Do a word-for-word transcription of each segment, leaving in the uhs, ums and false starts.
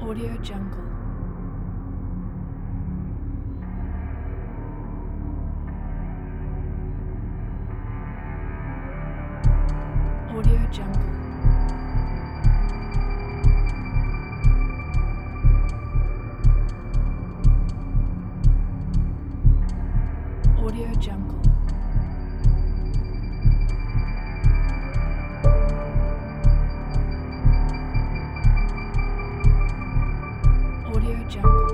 Audio Jungle. Audio Jungle. Audio Jungle. Audio Jungle.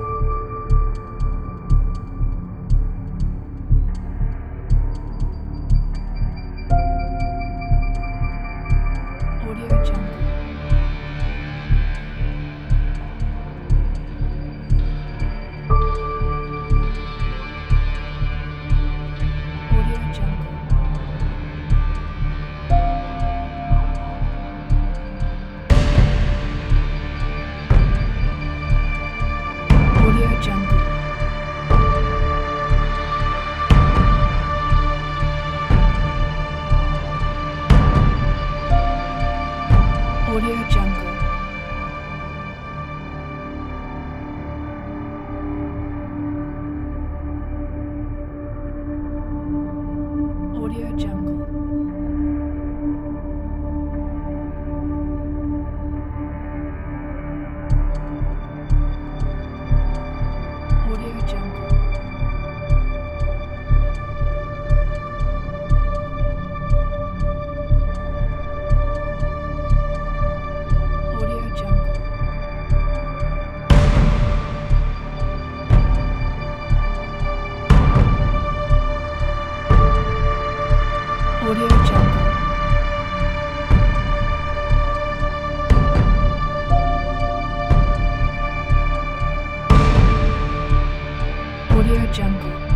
Audio Jungle. Audio Jungle. Audio Jungle. Audio Jungle. Audio Jungle. Audio Jungle. Audio Jungle. Audio Jungle. Audio Jungle.